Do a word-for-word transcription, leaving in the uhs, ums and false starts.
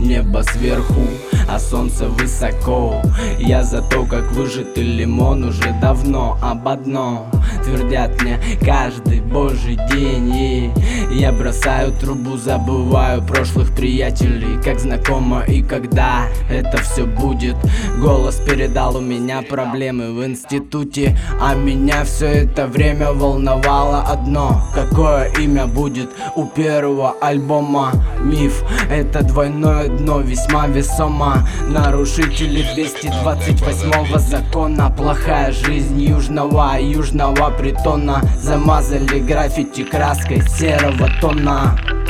Небо сверху, а солнце высоко. Я за то, как выжатый лимон уже давно об одном твердят мне каждый божий день. И я бросаю трубу, забываю прошлых приятелей, как знакомо и когда это все будет. Голос передал, у меня проблемы в институте, а меня все это время волновало одно: какое имя будет у первого альбома? Миф — это двойное дно, весьма весомо. Нарушители двести двадцать восьмого закона. Плохая жизнь южного южного притона. Замазали граффити краской серого тона.